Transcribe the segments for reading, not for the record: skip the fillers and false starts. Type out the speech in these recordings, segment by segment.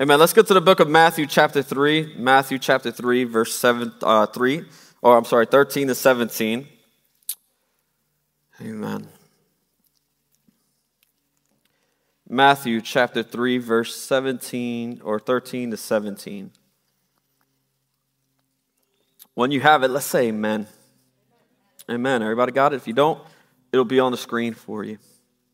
Amen. Let's get to the book of Matthew chapter 3. Matthew chapter 3, verse 13 to 17. Amen. Matthew chapter 3, verse 13 to 17. When you have it, let's say amen. Amen. Everybody got it? If you don't, it'll be on the screen for you.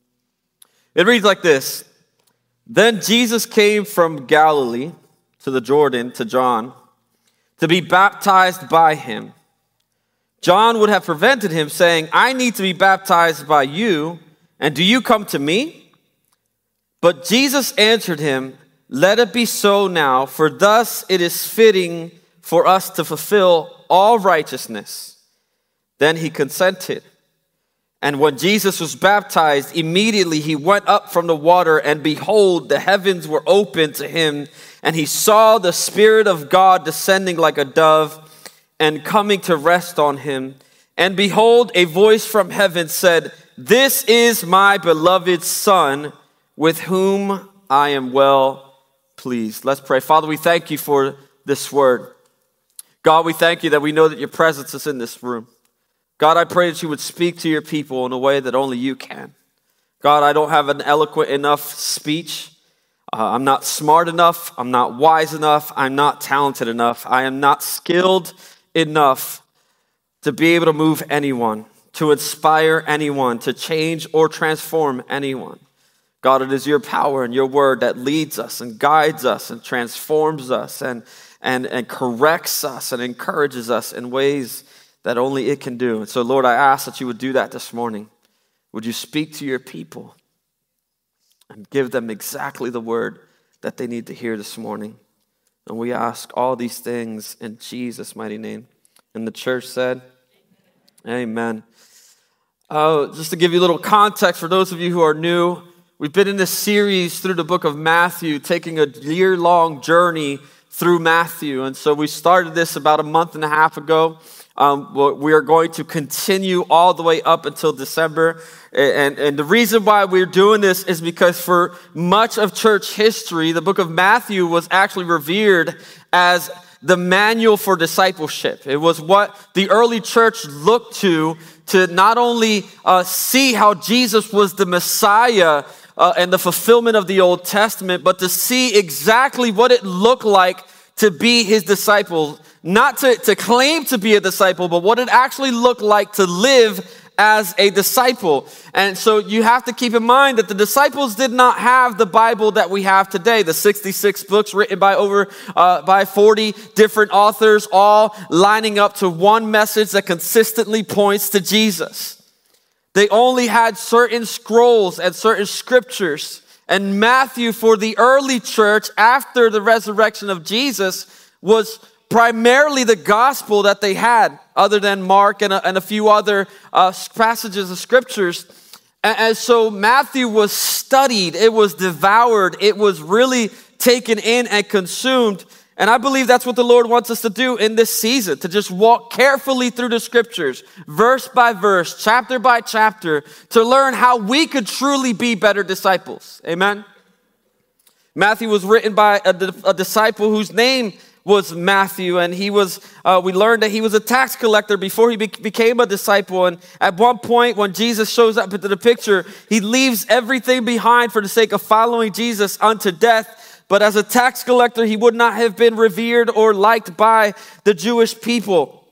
It reads like this. Then Jesus came from Galilee to the Jordan to John to be baptized by him. John would have prevented him, saying, I need to be baptized by you, and do you come to me? But Jesus answered him, let it be so now, for thus it is fitting for us to fulfill all righteousness. Then he consented. And when Jesus was baptized, immediately he went up from the water, and behold, the heavens were opened to him, and he saw the Spirit of God descending like a dove and coming to rest on him. And behold, a voice from heaven said, this is my beloved Son, with whom I am well pleased. Let's pray. Father, we thank you for this word. God, we thank you that we know that your presence is in this room. God, I pray that you would speak to your people in a way that only you can. God, I don't have an eloquent enough speech. I'm not smart enough. I'm not wise enough. I'm not talented enough. I am not skilled enough to be able to move anyone, to inspire anyone, to change or transform anyone. God, it is your power and your word that leads us and guides us and transforms us and corrects us and encourages us in ways that only it can do. And so, Lord, I ask that you would do that this morning. Would you speak to your people and give them exactly the word that they need to hear this morning? And we ask all these things in Jesus' mighty name. And the church said, amen. Just to give you a little context for those of you who are new, we've been in this series through the book of Matthew, taking a year-long journey through Matthew. And so we started this about a month and a half ago. We are going to continue all the way up until December. And the reason why we're doing this is because for much of church history, the book of Matthew was actually revered as the manual for discipleship. It was what the early church looked to not only see how Jesus was the Messiah and the fulfillment of the Old Testament, but to see exactly what it looked like to be his disciple. Not to claim to be a disciple, but what it actually looked like to live as a disciple. And so you have to keep in mind that the disciples did not have the Bible that we have today, the 66 books written by 40 different authors, all lining up to one message that consistently points to Jesus. They only had certain scrolls and certain scriptures. And Matthew, for the early church after the resurrection of Jesus, was primarily the gospel that they had, other than Mark and a few other passages of scriptures. And so Matthew was studied, it was devoured, it was really taken in and consumed. And I believe that's what the Lord wants us to do in this season, to just walk carefully through the scriptures, verse by verse, chapter by chapter, to learn how we could truly be better disciples. Amen? Matthew was written by a disciple whose name was Matthew, and we learned that he was a tax collector before he became a disciple. And at one point, when Jesus shows up into the picture, he leaves everything behind for the sake of following Jesus unto death. But as a tax collector, he would not have been revered or liked by the Jewish people.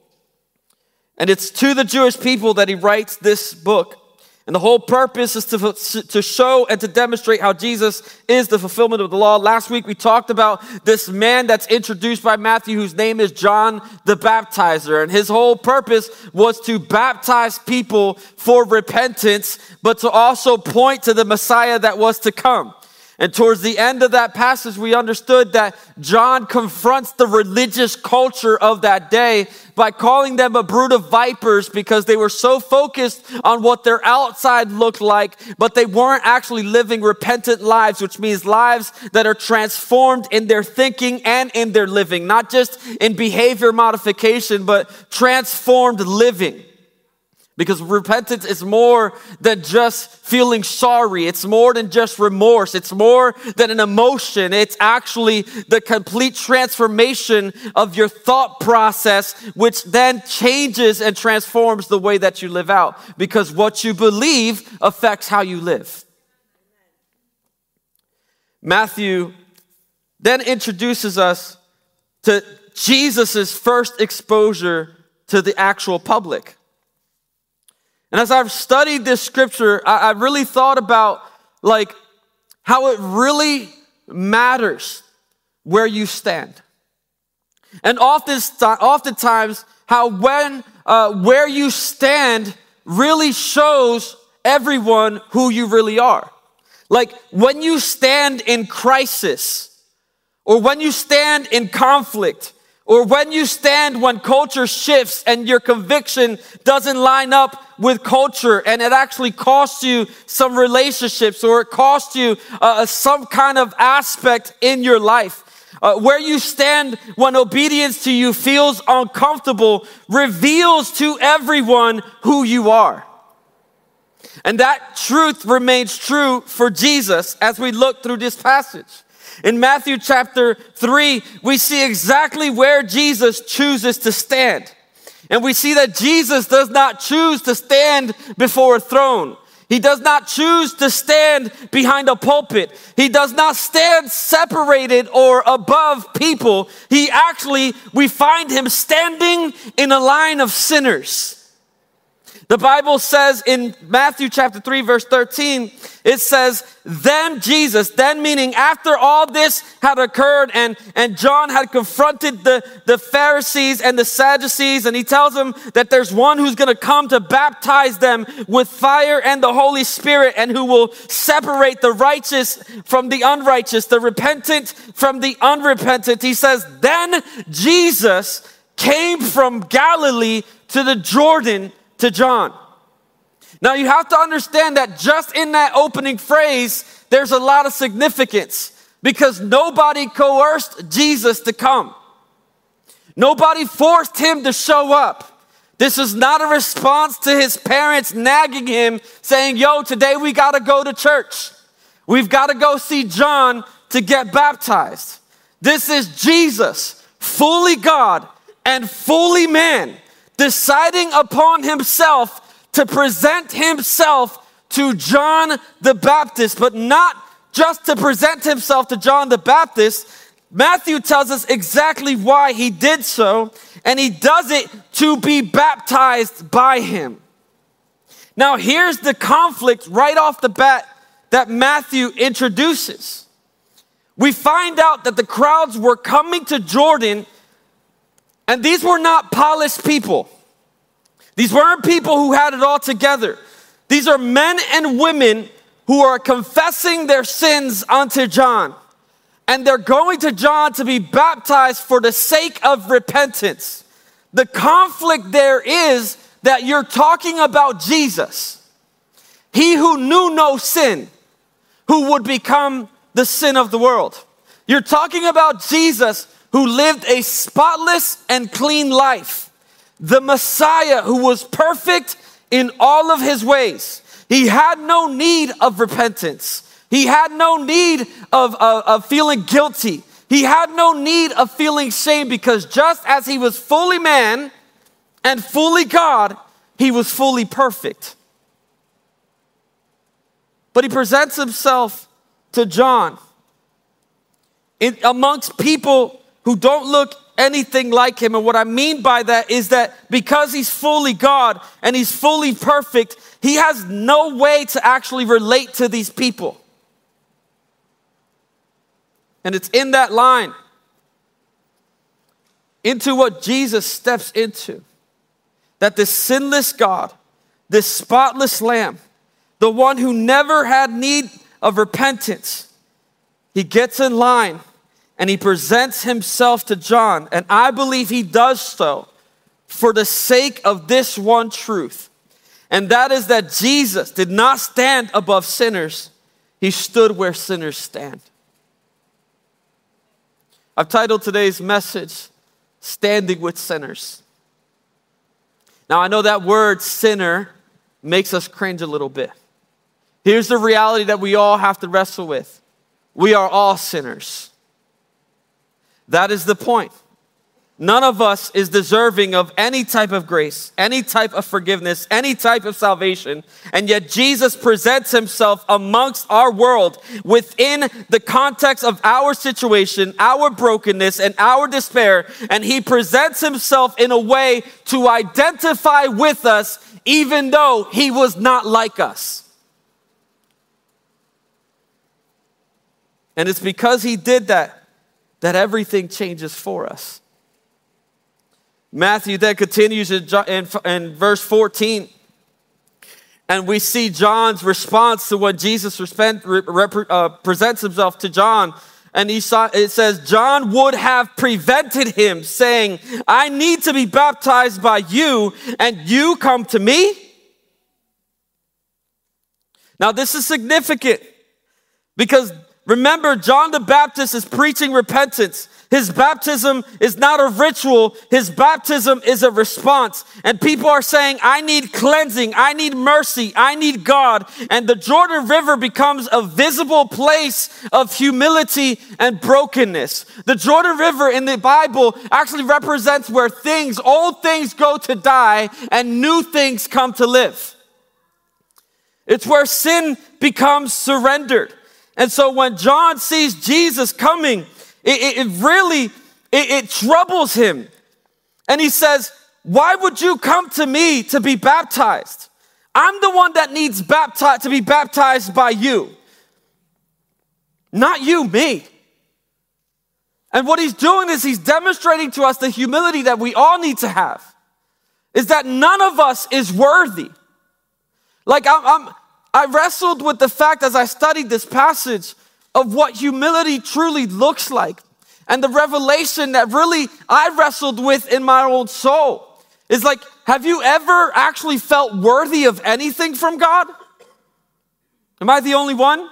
And it's to the Jewish people that he writes this book. And the whole purpose is to show and to demonstrate how Jesus is the fulfillment of the law. Last week we talked about this man that's introduced by Matthew whose name is John the Baptizer. And his whole purpose was to baptize people for repentance, but to also point to the Messiah that was to come. And towards the end of that passage, we understood that John confronts the religious culture of that day by calling them a brood of vipers because they were so focused on what their outside looked like, but they weren't actually living repentant lives, which means lives that are transformed in their thinking and in their living, not just in behavior modification, but transformed living. Because repentance is more than just feeling sorry. It's more than just remorse. It's more than an emotion. It's actually the complete transformation of your thought process, which then changes and transforms the way that you live out. Because what you believe affects how you live. Matthew then introduces us to Jesus' first exposure to the actual public. And as I've studied this scripture, I really thought about how it really matters where you stand. And oftentimes how where you stand really shows everyone who you really are. Like when you stand in crisis, or when you stand in conflict, or when you stand when culture shifts and your conviction doesn't line up with culture and it actually costs you some relationships or it costs you some kind of aspect in your life. Where you stand when obedience to you feels uncomfortable reveals to everyone who you are. And that truth remains true for Jesus as we look through this passage. In Matthew chapter 3, we see exactly where Jesus chooses to stand. And we see that Jesus does not choose to stand before a throne. He does not choose to stand behind a pulpit. He does not stand separated or above people. We find him standing in a line of sinners. The Bible says in Matthew chapter 3, verse 13, it says, then Jesus, then meaning after all this had occurred and John had confronted the Pharisees and the Sadducees, and he tells them that there's one who's going to come to baptize them with fire and the Holy Spirit, and who will separate the righteous from the unrighteous, the repentant from the unrepentant. He says, then Jesus came from Galilee to the Jordan to John. Now you have to understand that just in that opening phrase, there's a lot of significance, because nobody coerced Jesus to come. Nobody forced him to show up. This is not a response to his parents nagging him saying, yo, today we got to go to church. We've got to go see John to get baptized. This is Jesus, fully God and fully man, deciding upon himself to present himself to John the Baptist, but not just to present himself to John the Baptist. Matthew tells us exactly why he did so, and he does it to be baptized by him. Now here's the conflict right off the bat that Matthew introduces. We find out that the crowds were coming to Jordan, and these were not polished people. These weren't people who had it all together. These are men and women who are confessing their sins unto John. And they're going to John to be baptized for the sake of repentance. The conflict there is that you're talking about Jesus, he who knew no sin, who would become the sin of the world. You're talking about Jesus, who lived a spotless and clean life. The Messiah, who was perfect in all of his ways. He had no need of repentance. He had no need of feeling guilty. He had no need of feeling shame, because just as he was fully man and fully God, he was fully perfect. But he presents himself to John amongst people who don't look anything like him. And what I mean by that is that because he's fully God and he's fully perfect, he has no way to actually relate to these people. And it's in that line into what Jesus steps into, that this sinless God, this spotless Lamb, the one who never had need of repentance, he gets in line and he presents himself to John. And I believe he does so for the sake of this one truth. And that is that Jesus did not stand above sinners. He stood where sinners stand. I've titled today's message, Standing with Sinners. Now, I know that word sinner makes us cringe a little bit. Here's the reality that we all have to wrestle with. We are all sinners. That is the point. None of us is deserving of any type of grace, any type of forgiveness, any type of salvation. And yet Jesus presents himself amongst our world within the context of our situation, our brokenness, and our despair. And he presents himself in a way to identify with us, even though he was not like us. And it's because he did that everything changes for us. Matthew then continues in verse 14. And we see John's response to when Jesus presents himself to John. And it says, John would have prevented him, saying, I need to be baptized by you, and you come to me? Now this is significant because remember, John the Baptist is preaching repentance. His baptism is not a ritual. His baptism is a response. And people are saying, I need cleansing. I need mercy. I need God. And the Jordan River becomes a visible place of humility and brokenness. The Jordan River in the Bible actually represents where old things go to die and new things come to live. It's where sin becomes surrendered. And so when John sees Jesus coming, it really troubles him. And he says, why would you come to me to be baptized? I'm the one that needs to be baptized by you. Not you, me. And what he's doing is he's demonstrating to us the humility that we all need to have. Is that none of us is worthy. Like I wrestled with the fact as I studied this passage of what humility truly looks like. And the revelation that really I wrestled with in my own soul is like, have you ever actually felt worthy of anything from God? Am I the only one?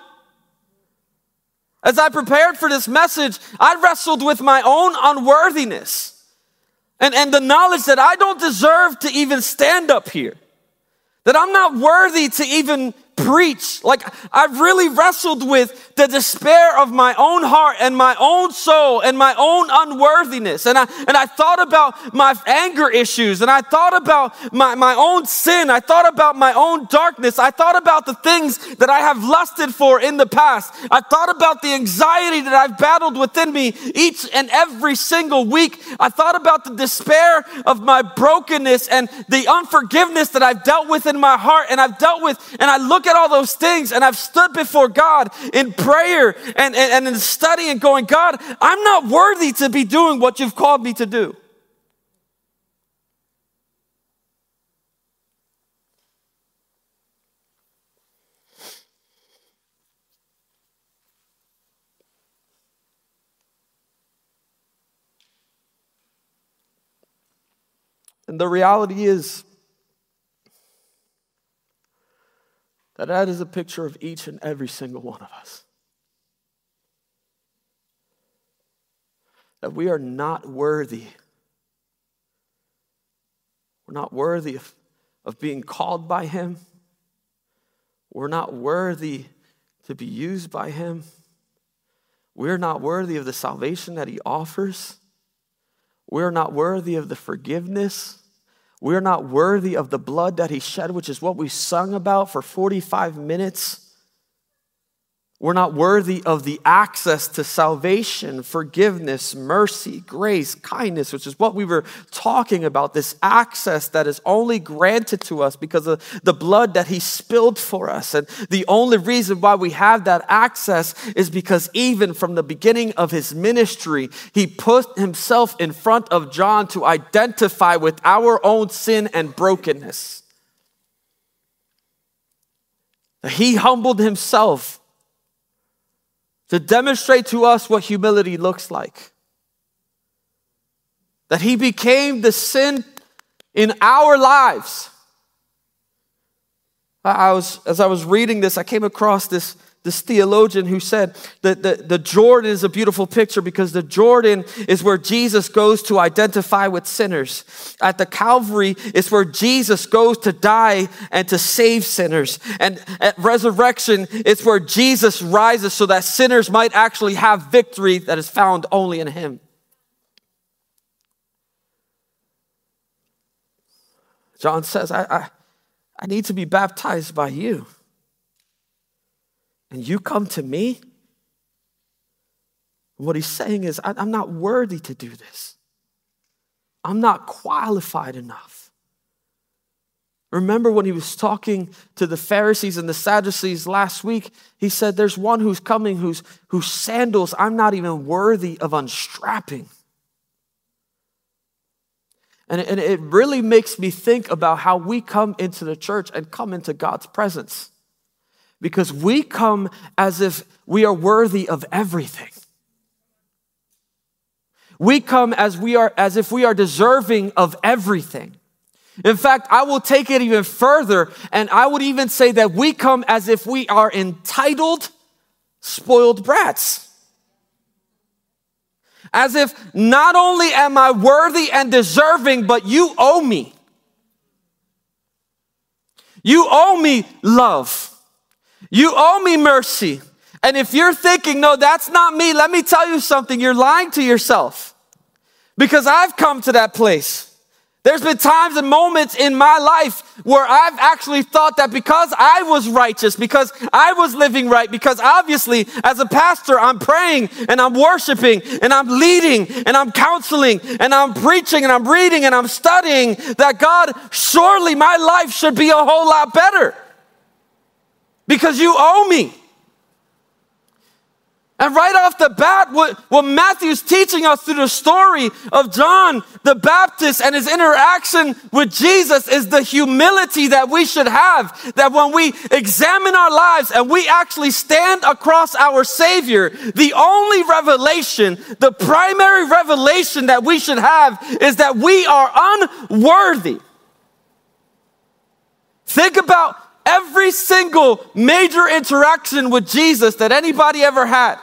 As I prepared for this message, I wrestled with my own unworthiness and the knowledge that I don't deserve to even stand up here. That I'm not worthy to even preach. Like, I've really wrestled with the despair of my own heart and my own soul and my own unworthiness. And I thought about my anger issues, and I thought about my own sin. I thought about my own darkness. I thought about the things that I have lusted for in the past. I thought about the anxiety that I've battled within me each and every single week. I thought about the despair of my brokenness and the unforgiveness that I've dealt with in my heart, and I look at all those things, and I've stood before God in prayer and in study and going, God, I'm not worthy to be doing what you've called me to do. And the reality is that is a picture of each and every single one of us. That we are not worthy. We're not worthy of being called by Him. We're not worthy to be used by Him. We're not worthy of the salvation that He offers. We're not worthy of the forgiveness. We're not worthy of the blood that He shed, which is what we sung about for 45 minutes. We're not worthy of the access to salvation, forgiveness, mercy, grace, kindness, which is what we were talking about, this access that is only granted to us because of the blood that He spilled for us. And the only reason why we have that access is because even from the beginning of His ministry, He put Himself in front of John to identify with our own sin and brokenness. He humbled Himself to demonstrate to us what humility looks like. That He became the sin in our lives. As I was reading this, I came across this this theologian who said that the Jordan is a beautiful picture because the Jordan is where Jesus goes to identify with sinners. At the Calvary is where Jesus goes to die and to save sinners. And at resurrection, it's where Jesus rises so that sinners might actually have victory that is found only in him. John says, I need to be baptized by you. And you come to me? What he's saying is, I'm not worthy to do this. I'm not qualified enough. Remember when he was talking to the Pharisees and the Sadducees last week, he said, there's one who's coming whose sandals I'm not even worthy of unstrapping. And it really makes me think about how we come into the church and come into God's presence. Because we come as if we are worthy of everything. We come as if we are deserving of everything. In fact, I will take it even further, and I would even say that we come as if we are entitled, spoiled brats. As if not only am I worthy and deserving, but you owe me. You owe me love. You owe me mercy. And if you're thinking, no, that's not me, let me tell you something. You're lying to yourself. Because I've come to that place. There's been times and moments in my life where I've actually thought that because I was righteous, because I was living right, because obviously as a pastor, I'm praying and I'm worshiping and I'm leading and I'm counseling and I'm preaching and I'm reading and I'm studying, that God, surely my life should be a whole lot better. Because you owe me. And right off the bat, what Matthew's teaching us through the story of John the Baptist and his interaction with Jesus is the humility that we should have. That when we examine our lives and we actually stand across our Savior, the only revelation, the primary revelation that we should have is that we are unworthy. Think about every single major interaction with Jesus that anybody ever had.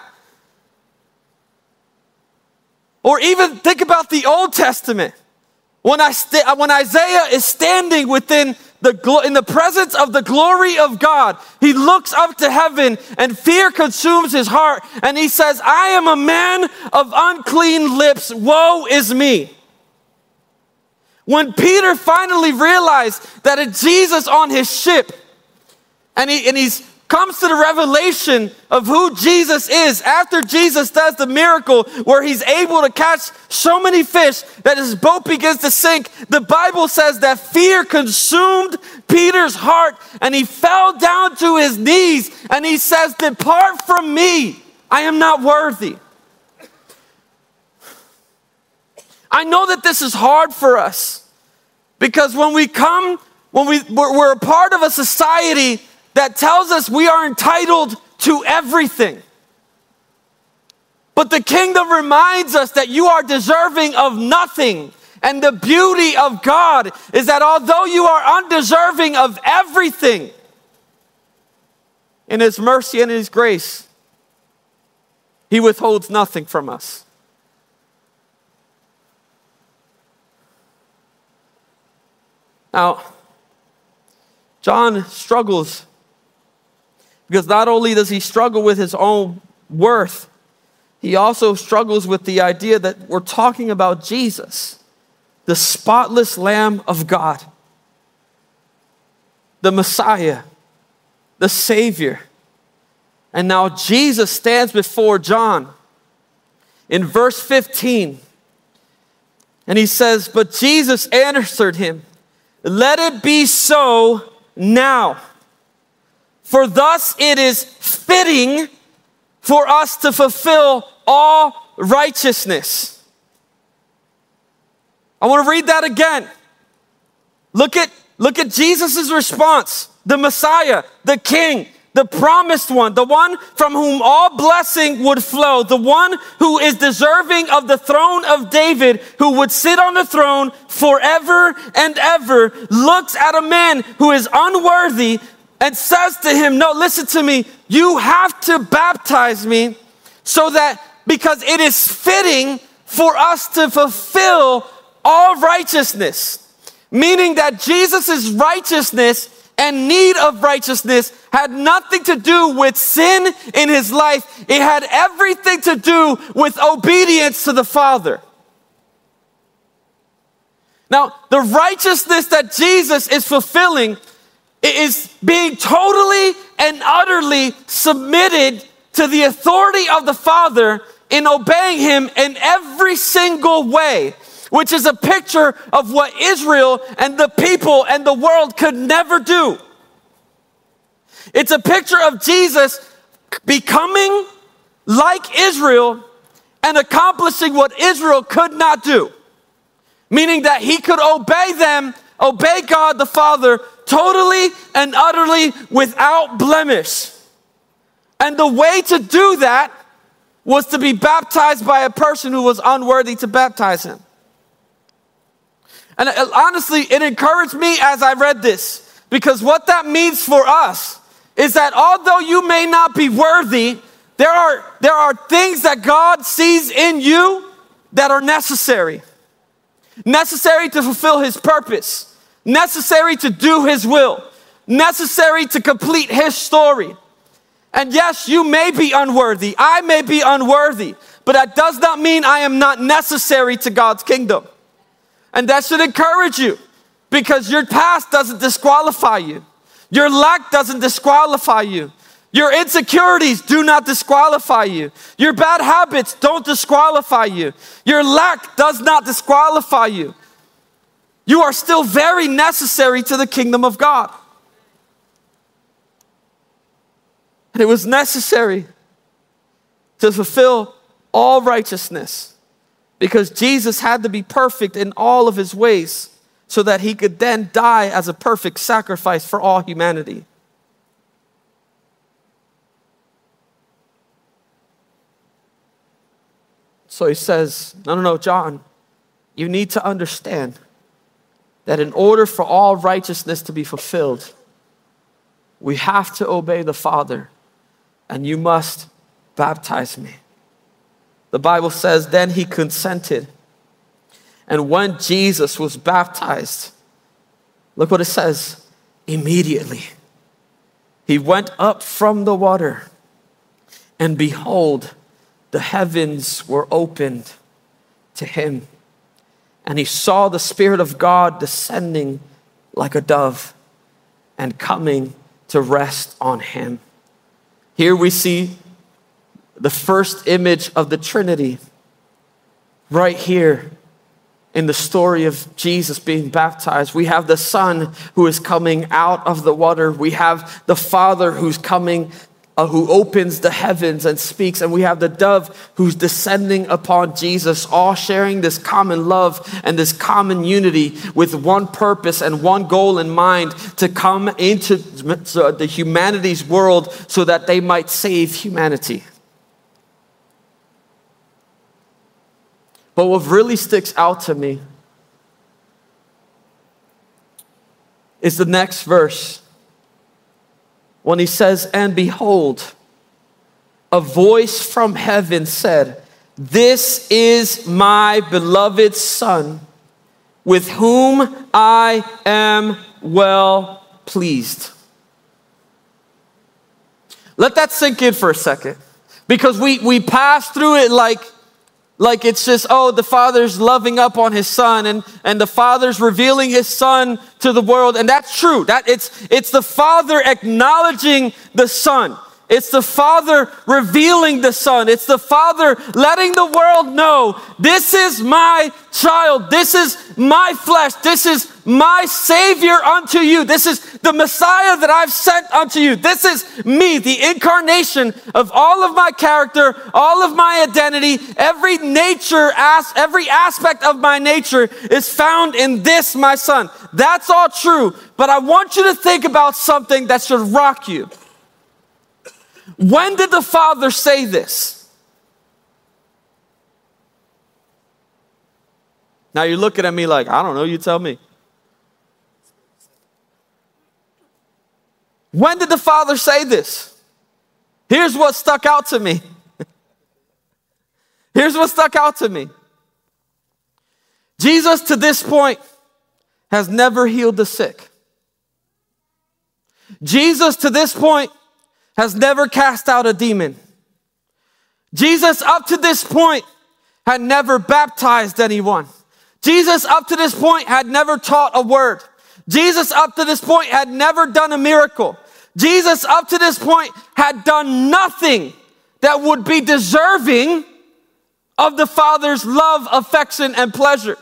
Or even think about the Old Testament. When Isaiah is standing in the presence of the glory of God, he looks up to heaven and fear consumes his heart. And he says, I am a man of unclean lips. Woe is me. When Peter finally realized that it's Jesus on his ship, and he's comes to the revelation of who Jesus is after Jesus does the miracle where he's able to catch so many fish that his boat begins to sink, the Bible says that fear consumed Peter's heart and he fell down to his knees and he says, depart from me, I am not worthy. I know that this is hard for us because when we're a part of a society that tells us we are entitled to everything. But the kingdom reminds us that you are deserving of nothing. And the beauty of God is that although you are undeserving of everything, in his mercy and his grace, he withholds nothing from us. Now, John struggles because not only does he struggle with his own worth, he also struggles with the idea that we're talking about Jesus, the spotless Lamb of God, the Messiah, the Savior. And now Jesus stands before John in verse 15. And he says, but Jesus answered him, let it be so now. For thus it is fitting for us to fulfill all righteousness. I want to read that again. Look at Jesus' response. The Messiah, the King, the promised one, the one from whom all blessing would flow, the one who is deserving of the throne of David, who would sit on the throne forever and ever, looks at a man who is unworthy, and says to him, no, listen to me, you have to baptize me because it is fitting for us to fulfill all righteousness. Meaning that Jesus' righteousness and need of righteousness had nothing to do with sin in his life. It had everything to do with obedience to the Father. Now, the righteousness that Jesus is fulfilling is being totally and utterly submitted to the authority of the Father in obeying him in every single way, which is a picture of what Israel and the people and the world could never do. It's a picture of Jesus becoming like Israel and accomplishing what Israel could not do. Meaning that he could obey them, obey God the Father totally and utterly without blemish. And the way to do that was to be baptized by a person who was unworthy to baptize him. And honestly, it encouraged me as I read this, because what that means for us is that although you may not be worthy, there are things that God sees in you that are necessary. Necessary to fulfill his purpose, necessary to do his will, necessary to complete his story. And yes, you may be unworthy, I may be unworthy, but that does not mean I am not necessary to God's kingdom. And that should encourage you, because your past doesn't disqualify you. Your lack doesn't disqualify you. Your insecurities do not disqualify you. Your bad habits don't disqualify you. Your lack does not disqualify you. You are still very necessary to the kingdom of God. And it was necessary to fulfill all righteousness, because Jesus had to be perfect in all of his ways so that he could then die as a perfect sacrifice for all humanity. So he says, no, John, you need to understand that in order for all righteousness to be fulfilled, we have to obey the Father, and you must baptize me. The Bible says, then he consented. And when Jesus was baptized, look what it says, immediately he went up from the water, and behold, the heavens were opened to him, and he saw the Spirit of God descending like a dove and coming to rest on him. Here we see the first image of the Trinity right here in the story of Jesus being baptized. We have the Son who is coming out of the water. We have the Father who's coming, who opens the heavens and speaks. And we have the dove who's descending upon Jesus, all sharing this common love and this common unity with one purpose and one goal in mind, to come into the humanity's world so that they might save humanity. But what really sticks out to me is the next verse, when he says, and behold, a voice from heaven said, this is my beloved Son, with whom I am well pleased. Let that sink in for a second, because we pass through it like it's just, oh, the Father's loving up on his Son, and the Father's revealing his Son to the world. And that's true. That it's the Father acknowledging the Son. It's the Father revealing the Son. It's the Father letting the world know, this is my child. This is my flesh. This is my Savior unto you. This is the Messiah that I've sent unto you. This is me, the incarnation of all of my character, all of my identity. Every aspect of my nature is found in this, my Son. That's all true. But I want you to think about something that should rock you. When did the Father say this? Now you're looking at me like, I don't know, you tell me. When did the Father say this? Here's what stuck out to me. Here's what stuck out to me. Jesus, to this point, has never healed the sick. Jesus, to this point, has never cast out a demon. Jesus, up to this point, had never baptized anyone. Jesus, up to this point, had never taught a word. Jesus, up to this point, had never done a miracle. Jesus, up to this point, had done nothing that would be deserving of the Father's love, affection, and pleasure.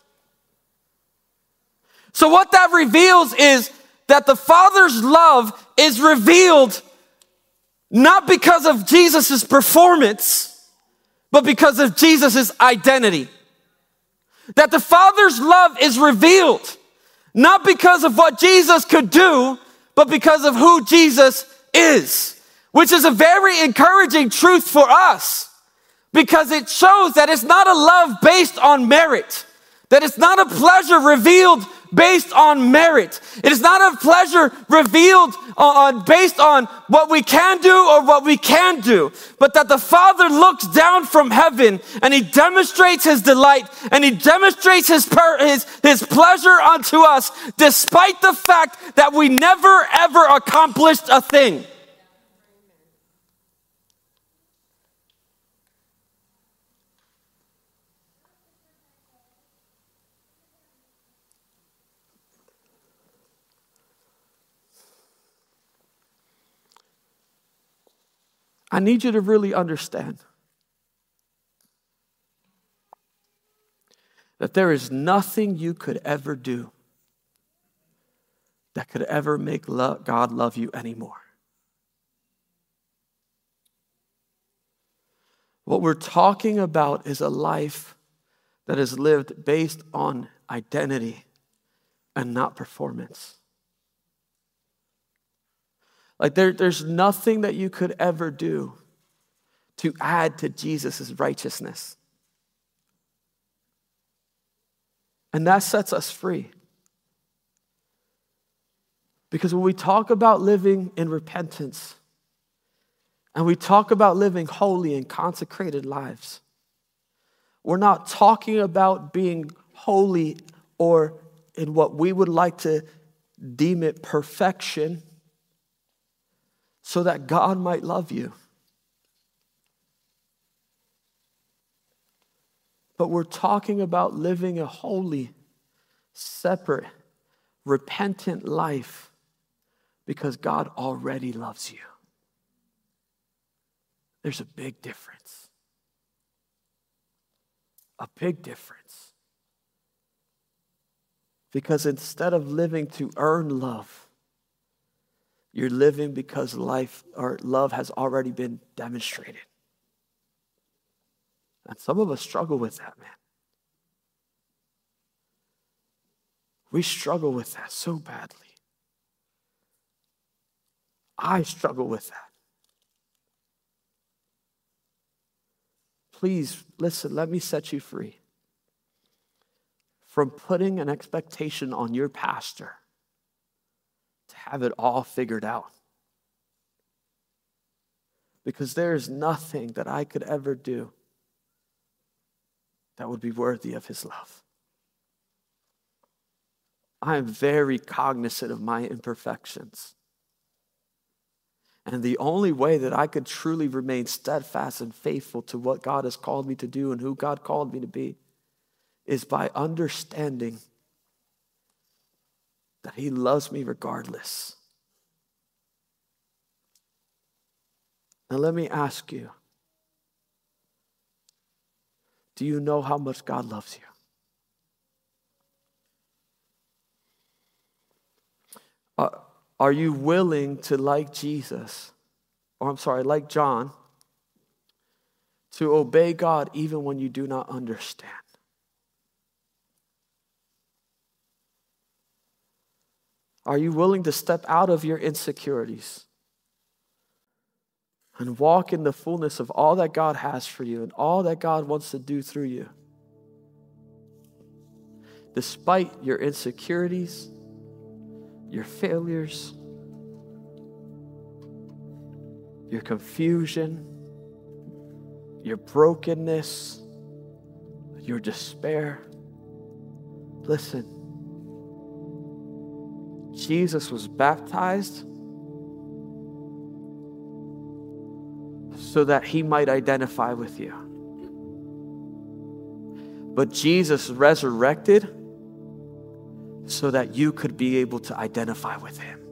So what that reveals is that the Father's love is revealed not because of Jesus' performance, but because of Jesus' identity. That the Father's love is revealed not because of what Jesus could do, but because of who Jesus is, which is a very encouraging truth for us because it shows that it's not a love based on merit, that it's not a pleasure revealed based on merit. It is not a pleasure revealed based on what we can do or what we can do, but that the Father looks down from heaven and he demonstrates his delight and he demonstrates his pleasure unto us despite the fact that we never ever accomplished a thing. I need you to really understand that there is nothing you could ever do that could ever make God love you anymore. What we're talking about is a life that is lived based on identity and not performance. Like there's nothing that you could ever do to add to Jesus' righteousness. And that sets us free. Because when we talk about living in repentance, and we talk about living holy and consecrated lives, we're not talking about being holy or in what we would like to deem it perfection, so that God might love you. But we're talking about living a holy, separate, repentant life because God already loves you. There's a big difference. A big difference. Because instead of living to earn love, you're living because love has already been demonstrated. And some of us struggle with that, man. We struggle with that so badly. I struggle with that. Please, listen, let me set you free from putting an expectation on your pastor to have it all figured out. Because there is nothing that I could ever do that would be worthy of his love. I am very cognizant of my imperfections. And the only way that I could truly remain steadfast and faithful to what God has called me to do and who God called me to be is by understanding that he loves me regardless. Now let me ask you, do you know how much God loves you? Are you willing to, like John, to obey God even when you do not understand? Are you willing to step out of your insecurities and walk in the fullness of all that God has for you and all that God wants to do through you? Despite your insecurities, your failures, your confusion, your brokenness, your despair. Listen, Jesus was baptized so that he might identify with you. But Jesus resurrected so that you could be able to identify with him.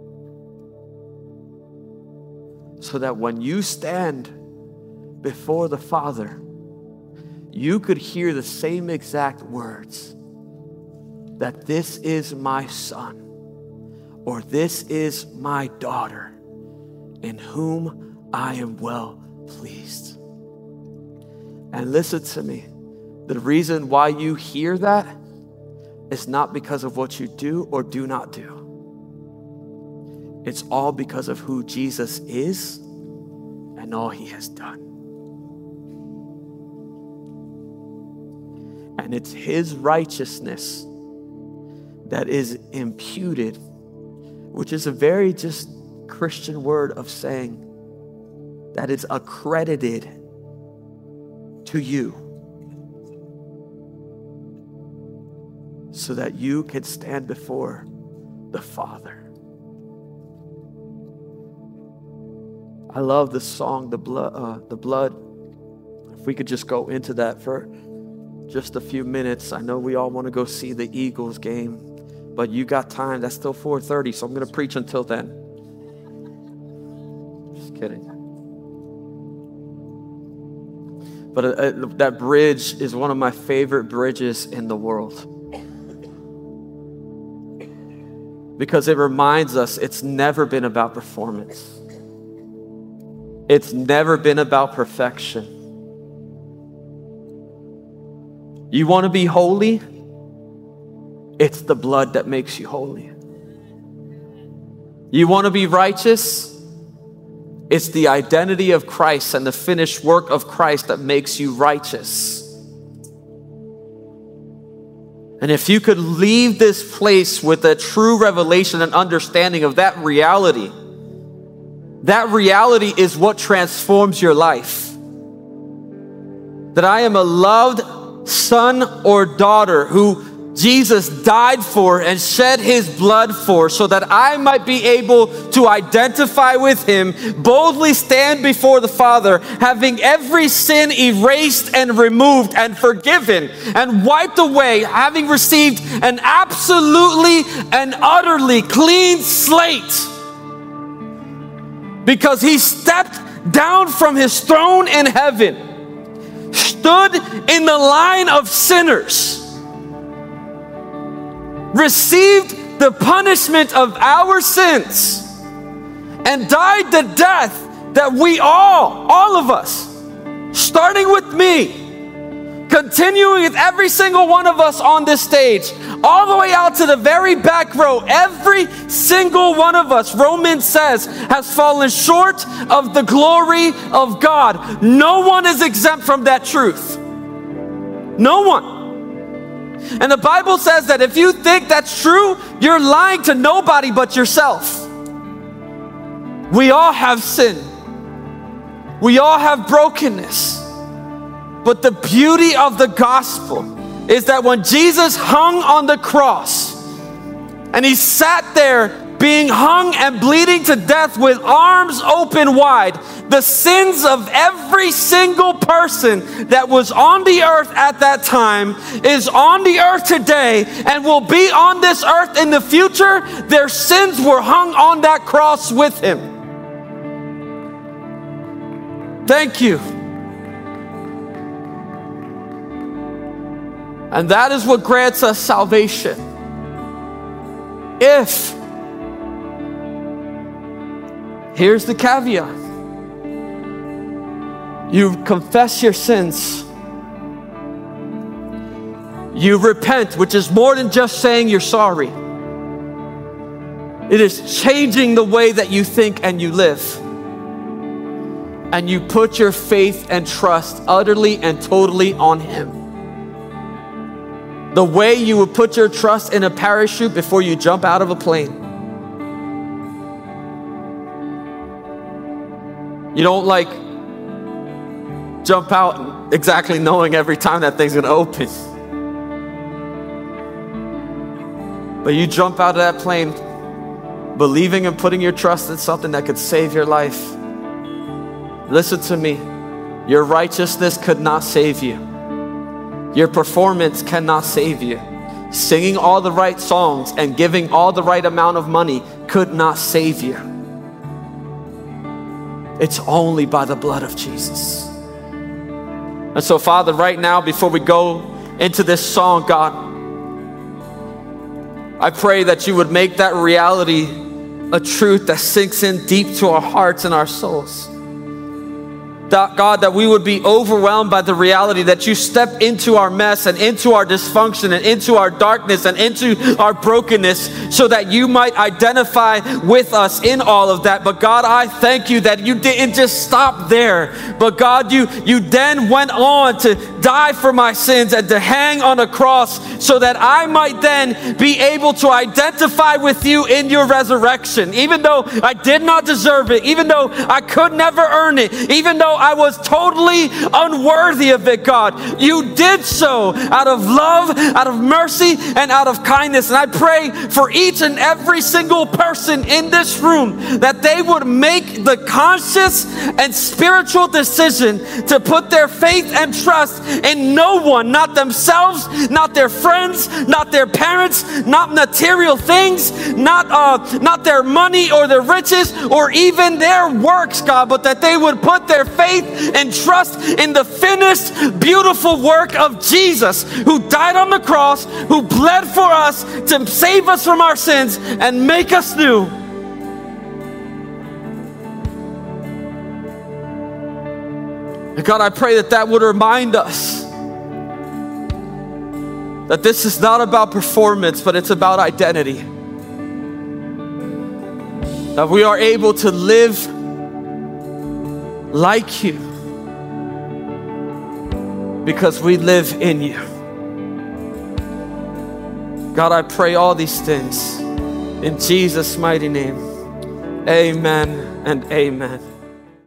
So that when you stand before the Father, you could hear the same exact words, that this is my son, or this is my daughter, in whom I am well pleased. And listen to me, the reason why you hear that is not because of what you do or do not do. It's all because of who Jesus is and all he has done. And it's his righteousness that is imputed, which is a very just Christian word of saying that it's accredited to you so that you can stand before the Father. I love the song, The Blood. If we could just go into that for just a few minutes. I know we all want to go see the Eagles game, but you got time. That's still 4:30, so I'm going to preach until then. Just kidding. But that bridge is one of my favorite bridges in the world, because it reminds us it's never been about performance. It's never been about perfection. You want to be holy? It's the blood that makes you holy. You want to be righteous? It's the identity of Christ and the finished work of Christ that makes you righteous. And if you could leave this place with a true revelation and understanding of that reality is what transforms your life. That I am a loved son or daughter who Jesus died for and shed his blood for, so that I might be able to identify with him, boldly stand before the Father, having every sin erased and removed and forgiven and wiped away, having received an absolutely and utterly clean slate. Because he stepped down from his throne in heaven, stood in the line of sinners, received the punishment of our sins, and died the death that we all of us, starting with me, continuing with every single one of us on this stage, all the way out to the very back row, every single one of us, Romans says, has fallen short of the glory of God. No one is exempt from that truth. No one. And the Bible says that if you think that's true, you're lying to nobody but yourself. We all have sin. We all have brokenness. But the beauty of the gospel is that when Jesus hung on the cross and he sat there being hung and bleeding to death with arms open wide, the sins of every single person that was on the earth at that time is on the earth today and will be on this earth in the future. Their sins were hung on that cross with him. Thank you. And that is what grants us salvation. If, here's the caveat, you confess your sins, you repent, which is more than just saying you're sorry. It is changing the way that you think and you live. And you put your faith and trust utterly and totally on him. The way you would put your trust in a parachute before you jump out of a plane. You don't like jump out exactly knowing every time that thing's gonna open. But you jump out of that plane believing and putting your trust in something that could save your life. Listen to me. Your righteousness could not save you. Your performance cannot save you. Singing all the right songs and giving all the right amount of money could not save you. It's only by the blood of Jesus. And so, Father, right now, before we go into this song, God, I pray that you would make that reality a truth that sinks in deep to our hearts and our souls. God, that we would be overwhelmed by the reality that you step into our mess and into our dysfunction and into our darkness and into our brokenness so that you might identify with us in all of that. But God, I thank you that you didn't just stop there, but God, you then went on to die for my sins and to hang on a cross so that I might then be able to identify with you in your resurrection. Even though I did not deserve it, even though I could never earn it, even though I was totally unworthy of it, God, you did so out of love, out of mercy, and out of kindness. And I pray for each and every single person in this room that they would make the conscious and spiritual decision to put their faith and trust in no one, not themselves, not their friends, not their parents, not material things, not their money or their riches or even their works, God, but that they would put their faith and trust in the finished, beautiful work of Jesus, who died on the cross, who bled for us to save us from our sins and make us new. And God, I pray that that would remind us that this is not about performance, but it's about identity. That we are able to live like you because we live in you. God, I pray all these things in Jesus' mighty name. Amen and amen.